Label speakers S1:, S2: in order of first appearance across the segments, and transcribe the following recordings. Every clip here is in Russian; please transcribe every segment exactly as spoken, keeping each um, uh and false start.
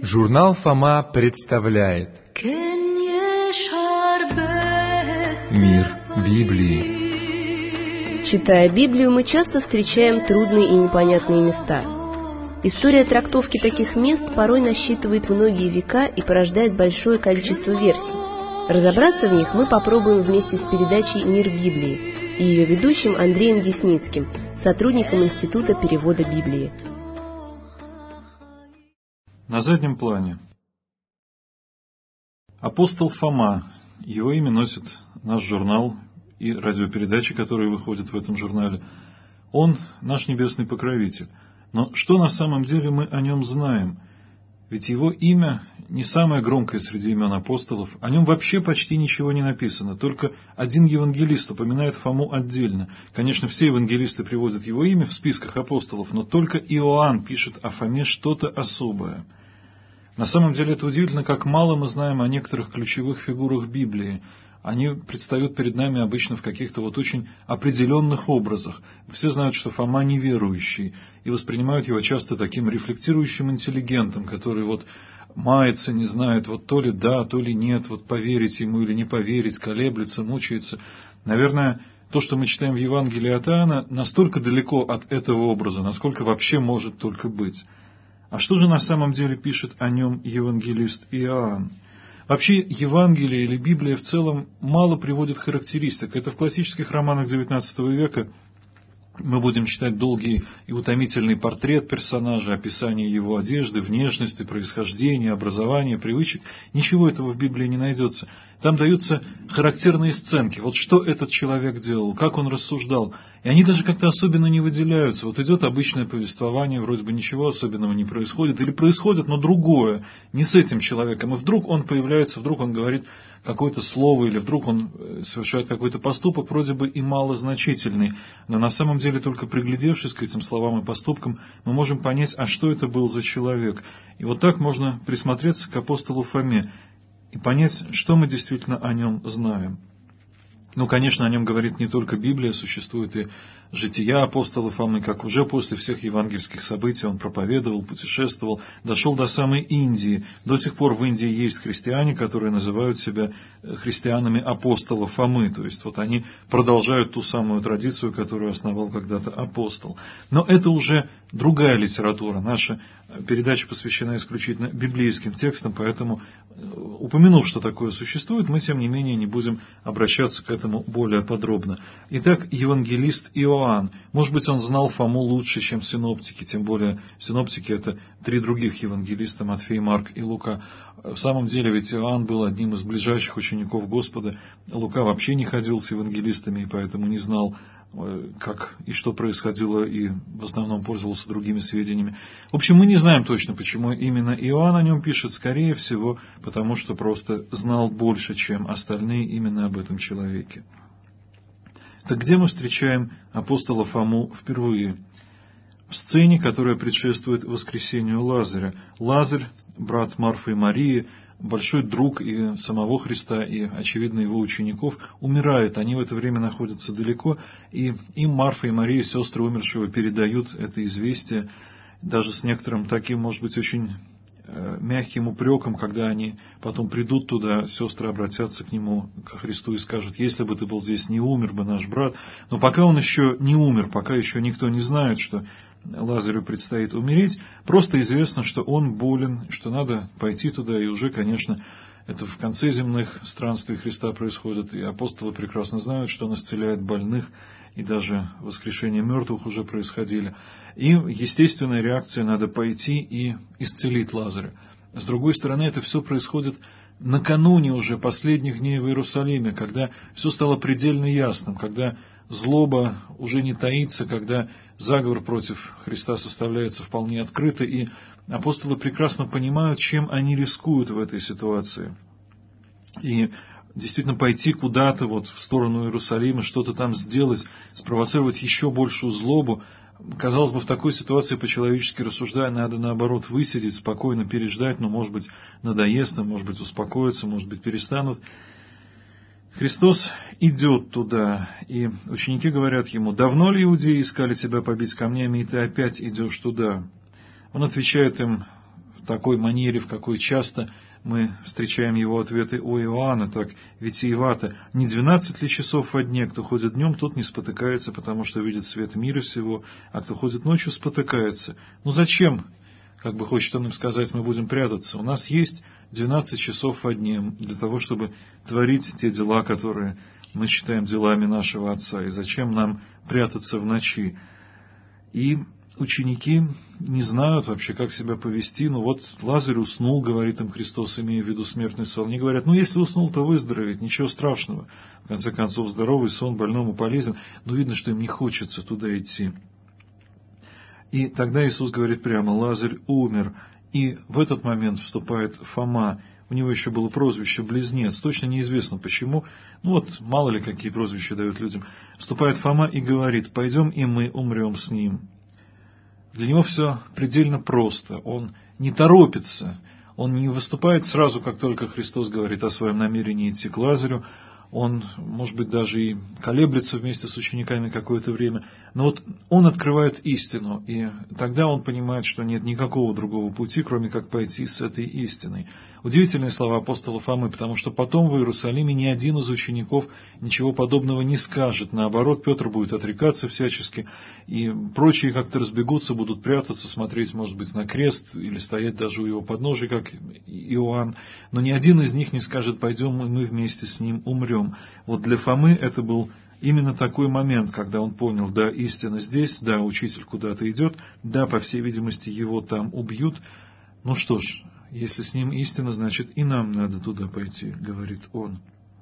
S1: Журнал Фома представляет Мир Библии.
S2: Читая Библию, мы часто встречаем трудные и непонятные места. История трактовки таких мест порой насчитывает многие века и порождает большое количество версий. Разобраться в них мы попробуем вместе с передачей «Мир Библии» и ее ведущим Андреем Десницким, сотрудником Института перевода Библии.
S3: На заднем плане апостол Фома. Его имя носит наш журнал и радиопередачи, которые выходят в этом журнале. Он наш небесный покровитель. Но что на самом деле мы о нем знаем? Ведь его имя не самое громкое среди имен апостолов. О нем вообще почти ничего не написано. Только один евангелист упоминает Фому отдельно. Конечно, все евангелисты приводят его имя в списках апостолов, но только Иоанн пишет о Фоме что-то особое. На самом деле это удивительно, как мало мы знаем о некоторых ключевых фигурах Библии. Они предстают перед нами обычно в каких-то вот очень определенных образах. Все знают, что Фома неверующий, и воспринимают его часто таким рефлектирующим интеллигентом, который вот мается, не знает, вот то ли да, то ли нет, вот поверить ему или не поверить, колеблется, мучается. Наверное, то, что мы читаем в Евангелии от Иоанна, настолько далеко от этого образа, насколько вообще может только быть. А что же на самом деле пишет о нем евангелист Иоанн? Вообще, Евангелие или Библия в целом мало приводит характеристик. Это в классических романах девятнадцатого века мы будем читать долгий и утомительный портрет персонажа, описание его одежды, внешности, происхождения, образования, привычек. Ничего этого в Библии не найдется. Там даются характерные сценки. Вот что этот человек делал, как он рассуждал. И они даже как-то особенно не выделяются. Вот идет обычное повествование, вроде бы ничего особенного не происходит. Или происходит, но другое, не с этим человеком. И вдруг он появляется, вдруг он говорит какое-то слово, или вдруг он совершает какой-то поступок, вроде бы и малозначительный. Но на самом деле, только приглядевшись к этим словам и поступкам, мы можем понять, а что это был за человек. И вот так можно присмотреться к апостолу Фоме и понять, что мы действительно о нем знаем. Ну, конечно, о нем говорит не только Библия, существует и жития апостола Фомы, как уже после всех евангельских событий он проповедовал, путешествовал, дошел до самой Индии. До сих пор в Индии есть христиане, которые называют себя христианами апостола Фомы, то есть вот они продолжают ту самую традицию, которую основал когда-то апостол. Но это уже другая литература. Наша передача посвящена исключительно библейским текстам, поэтому, упомянув, что такое существует, мы, тем не менее, не будем обращаться к этому более подробно. Итак, евангелист Иоанн. Может быть, он знал Фому лучше, чем синоптики, тем более синоптики — это три других евангелиста, Матфей, Марк и Лука. В самом деле, ведь Иоанн был одним из ближайших учеников Господа. Лука вообще не ходил с евангелистами, и поэтому не знал, как и что происходило, и в основном пользовался другими сведениями. В общем, мы не знаем точно, почему именно Иоанн о нем пишет, скорее всего, потому что просто знал больше, чем остальные именно об этом человеке. Так где мы встречаем апостола Фому впервые? В сцене, которая предшествует воскресению Лазаря. Лазарь, брат Марфы и Марии, большой друг и самого Христа, и, очевидно, его учеников, умирает. Они в это время находятся далеко, и им Марфа и Мария, сестры умершего, передают это известие, даже с некоторым таким, может быть, очень э, мягким упреком, когда они потом придут туда, сестры обратятся к нему, к Христу, и скажут: если бы ты был здесь, не умер бы наш брат. Но пока он еще не умер, пока еще никто не знает, что Лазарю предстоит умереть, просто известно, что он болен, что надо пойти туда, и уже, конечно, это в конце земных странствий Христа происходит, и апостолы прекрасно знают, что он исцеляет больных, и даже воскрешение мертвых уже происходили. И естественная реакция — надо пойти и исцелить Лазаря. С другой стороны, это все происходит накануне уже последних дней в Иерусалиме, когда все стало предельно ясным, когда злоба уже не таится, когда заговор против Христа составляется вполне открыто, и апостолы прекрасно понимают, чем они рискуют в этой ситуации. И действительно пойти куда-то вот в сторону Иерусалима, что-то там сделать, спровоцировать еще большую злобу, казалось бы, в такой ситуации, по-человечески рассуждая, надо, наоборот, высидеть, спокойно переждать, но, может быть, надоест им, может быть, успокоятся, может быть, перестанут. Христос идет туда, и ученики говорят ему: «Давно ли иудеи искали тебя побить камнями, и ты опять идешь туда?» Он отвечает им такой манере, в какой часто мы встречаем его ответы о Иоанна, так витиевато: «Не двенадцать ли часов во дне? Кто ходит днем, тот не спотыкается, потому что видит свет мира сего, а кто ходит ночью, спотыкается». Ну зачем, как бы хочет он им сказать, мы будем прятаться? У нас есть двенадцать часов во дне для того, чтобы творить те дела, которые мы считаем делами нашего Отца. И зачем нам прятаться в ночи? И ученики не знают вообще, как себя повести. Ну вот Лазарь уснул, говорит им Христос, имея в виду смертный сон. Они говорят: ну если уснул, то выздоровеет, ничего страшного. В конце концов, здоровый сон больному полезен. Но видно, что им не хочется туда идти. И тогда Иисус говорит прямо: Лазарь умер. И в этот момент вступает Фома. У него еще было прозвище Близнец. Точно неизвестно почему. Ну вот, мало ли какие прозвища дают людям. Вступает Фома и говорит: пойдем и мы умрем с ним. Для него все предельно просто. Он не торопится. Он не выступает сразу, как только Христос говорит о своем намерении идти к Лазарю. Он, может быть, даже и колеблется вместе с учениками какое-то время. Но вот он открывает истину, и тогда он понимает, что нет никакого другого пути, кроме как пойти с этой истиной. Удивительные слова апостола Фомы, потому что потом в Иерусалиме ни один из учеников ничего подобного не скажет. Наоборот, Петр будет отрекаться всячески, и прочие как-то разбегутся, будут прятаться, смотреть, может быть, на крест, или стоять даже у его подножия, как Иоанн. Но ни один из них не скажет: пойдем, и мы вместе с ним умрем. Вот для Фомы это был именно такой момент, когда он понял: да, истина здесь, да, учитель куда-то идет, да, по всей видимости, его там убьют. Ну что ж, если с ним истина, значит и нам надо туда пойти, говорит он.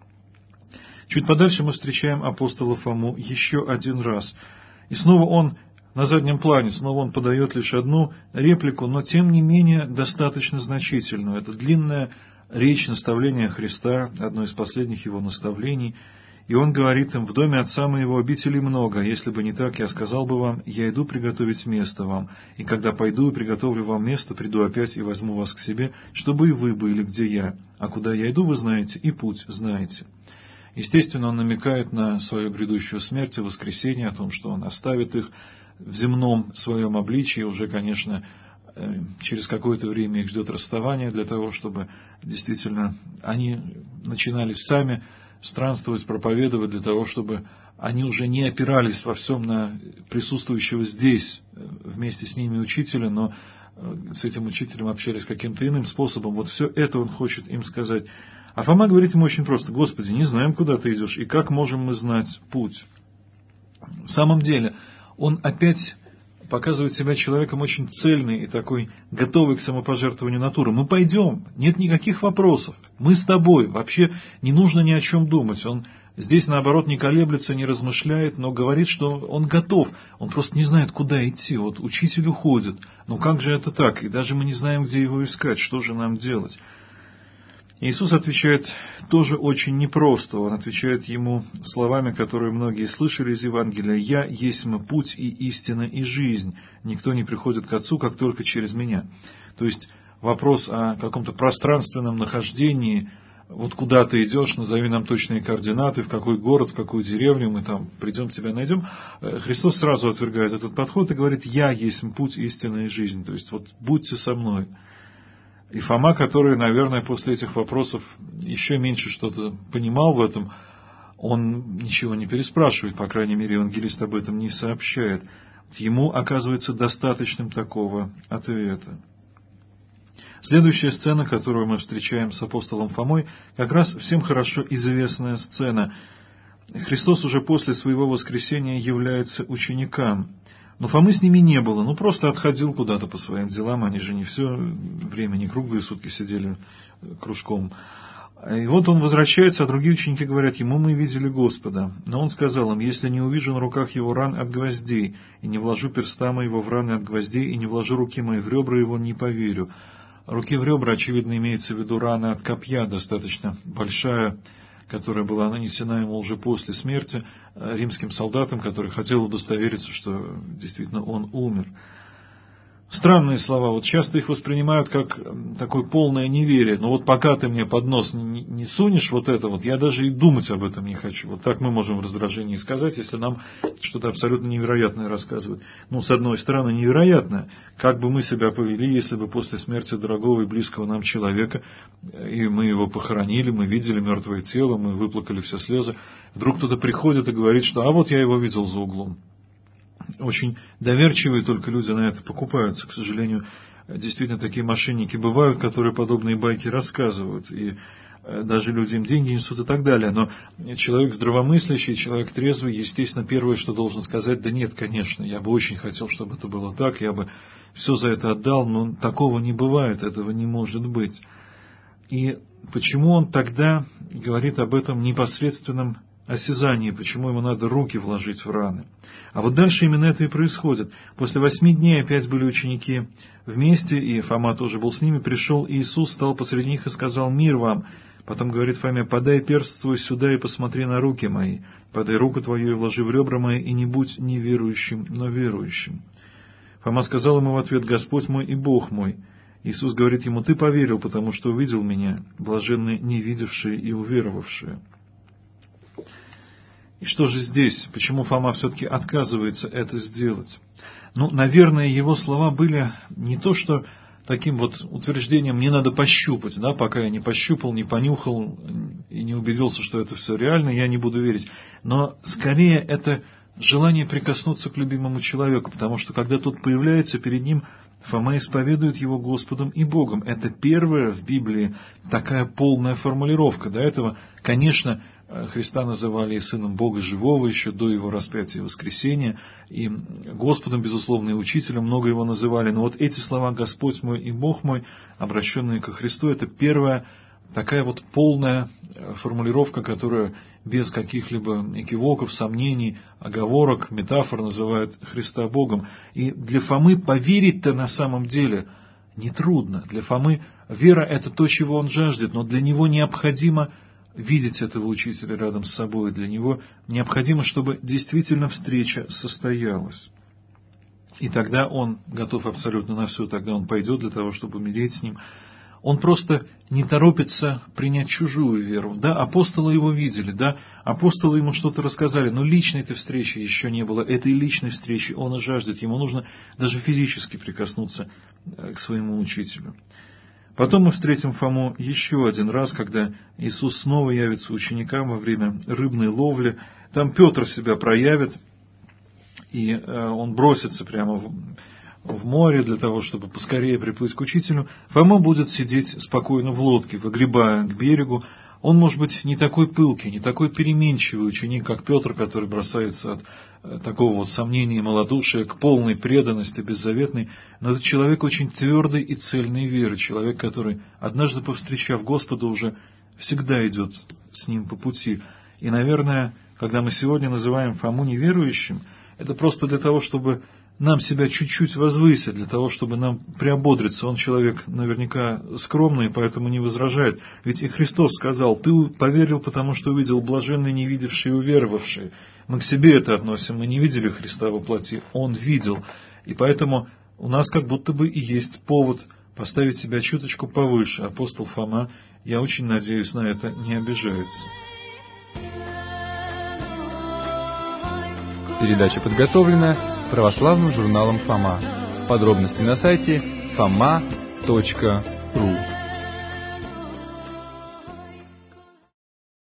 S3: Чуть подальше мы встречаем апостола Фому еще один раз. И снова он на заднем плане, снова он подает лишь одну реплику, но тем не менее достаточно значительную. Это длинная речь наставления Христа, одно из последних его наставлений. И он говорит им: в доме Отца моего обителей много, если бы не так, я сказал бы вам: я иду приготовить место вам, и когда пойду и приготовлю вам место, приду опять и возьму вас к себе, чтобы и вы были, где я. А куда я иду, вы знаете, и путь знаете. Естественно, он намекает на свою грядущую смерть и воскресение, о том, что он оставит их в земном своем обличии. Уже, конечно, через какое-то время их ждет расставание, для того, чтобы действительно они начинали сами странствовать, проповедовать, для того, чтобы они уже не опирались во всем на присутствующего здесь вместе с ними учителя, но с этим учителем общались каким-то иным способом. Вот все это он хочет им сказать. А Фома говорит ему очень просто: Господи, не знаем, куда ты идешь, и как можем мы знать путь? В самом деле, он опять показывает себя человеком очень цельный и такой готовый к самопожертвованию натуры. Мы пойдем, нет никаких вопросов, мы с тобой, вообще не нужно ни о чем думать. Он здесь, наоборот, не колеблется, не размышляет, но говорит, что он готов, он просто не знает, куда идти. Вот учитель уходит, но как же это так? И даже мы не знаем, где его искать, что же нам делать? Иисус отвечает тоже очень непросто. Он отвечает ему словами, которые многие слышали из Евангелия: «Я есть путь и истина и жизнь. Никто не приходит к Отцу, как только через меня». То есть вопрос о каком-то пространственном нахождении: вот куда ты идешь, назови нам точные координаты, в какой город, в какую деревню, мы там придем, тебя найдем. Христос сразу отвергает этот подход и говорит: «Я есть путь, истина и жизнь». То есть вот будьте со мной. И Фома, который, наверное, после этих вопросов еще меньше что-то понимал в этом, он ничего не переспрашивает, по крайней мере, евангелист об этом не сообщает. Ему оказывается достаточным такого ответа. Следующая сцена, которую мы встречаем с апостолом Фомой, как раз всем хорошо известная сцена. Христос уже после своего воскресения является ученикам. Но Фомы с ними не было, ну просто отходил куда-то по своим делам, они же не все время, не круглые сутки сидели кружком. И вот он возвращается, а другие ученики говорят ему: мы видели Господа. Но он сказал им: если не увижу на руках его ран от гвоздей, и не вложу перста моего в раны от гвоздей, и не вложу руки мои в ребра его, не поверю. Руки в ребра, очевидно, имеется в виду рана от копья, достаточно большая, которая была нанесена ему уже после смерти римским солдатам, который хотел удостовериться, что действительно он умер. Странные слова, вот часто их воспринимают как такое полное неверие. Но вот пока ты мне под нос не, не сунешь вот это вот, я даже и думать об этом не хочу. Вот так мы можем в раздражении сказать, если нам что-то абсолютно невероятное рассказывают. Ну, с одной стороны, невероятное. Как бы мы себя повели, если бы после смерти дорогого и близкого нам человека, и мы его похоронили, мы видели мертвое тело, мы выплакали все слезы, вдруг кто-то приходит и говорит, что «а вот я его видел за углом». Очень доверчивые только люди на это покупаются. К сожалению, действительно такие мошенники бывают, которые подобные байки рассказывают. И даже люди им деньги несут и так далее. Но человек здравомыслящий, человек трезвый, естественно, первое, что должен сказать: да нет, конечно, я бы очень хотел, чтобы это было так, я бы все за это отдал, но такого не бывает, этого не может быть. И почему он тогда говорит об этом непосредственном осязании, почему ему надо руки вложить в раны? А вот дальше именно это и происходит. После восьми дней опять были ученики вместе, и Фома тоже был с ними. Пришел Иисус, стал посреди них и сказал: «Мир вам!» Потом говорит Фоме: «Подай перст твой сюда и посмотри на руки мои. Подай руку твою и вложи в ребра мои, и не будь неверующим, но верующим». Фома сказал ему в ответ: «Господь мой и Бог мой». Иисус говорит ему: «Ты поверил, потому что увидел меня, блаженны не видевшие и уверовавшие». И что же здесь? Почему Фома все-таки отказывается это сделать? Ну, наверное, его слова были не то, что таким вот утверждением «мне надо пощупать», да, пока я не пощупал, не понюхал и не убедился, что это все реально, я не буду верить. Но скорее это желание прикоснуться к любимому человеку, потому что когда тот появляется перед ним, Фома исповедует его Господом и Богом. Это первая в Библии такая полная формулировка. До этого, конечно, Христа называли и Сыном Бога Живого еще до Его распятия и воскресения, и Господом, безусловно, и Учителем много Его называли. Но вот эти слова «Господь мой и Бог мой», обращенные ко Христу, это первая такая вот полная формулировка, которая без каких-либо экивоков, сомнений, оговорок, метафор называет Христа Богом. И для Фомы поверить-то на самом деле нетрудно. Для Фомы вера – это то, чего он жаждет, но для него необходимо видеть этого учителя рядом с собой. Для него необходимо, чтобы действительно встреча состоялась. И тогда он готов абсолютно на все, тогда он пойдет для того, чтобы умереть с ним. Он просто не торопится принять чужую веру. Да, апостолы его видели, да, апостолы ему что-то рассказали, но личной-то встречи еще не было. Этой личной встречи он и жаждет. Ему нужно даже физически прикоснуться к своему учителю. Потом мы встретим Фому еще один раз, когда Иисус снова явится ученикам во время рыбной ловли. Там Петр себя проявит, и он бросится прямо в... в море для того, чтобы поскорее приплыть к учителю. Фома будет сидеть спокойно в лодке, выгребая к берегу. Он, может быть, не такой пылкий, не такой переменчивый ученик, как Петр, который бросается от такого вот сомнения и малодушия к полной преданности, беззаветной. Но это человек очень твердой и цельной веры, человек, который, однажды повстречав Господа, уже всегда идет с ним по пути. И, наверное, когда мы сегодня называем Фому неверующим, это просто для того, чтобы нам себя чуть-чуть возвысить, для того, чтобы нам приободриться. Он человек наверняка скромный, поэтому не возражает. Ведь и Христос сказал: «Ты поверил, потому что увидел блаженные, не видевшие и уверовавшие». Мы к себе это относим, мы не видели Христа во плоти, Он видел. И поэтому у нас как будто бы и есть повод поставить себя чуточку повыше. Апостол Фома, я очень надеюсь, на это не обижается.
S1: Передача подготовлена православным журналом «Фома». Подробности на сайте фома точка ру.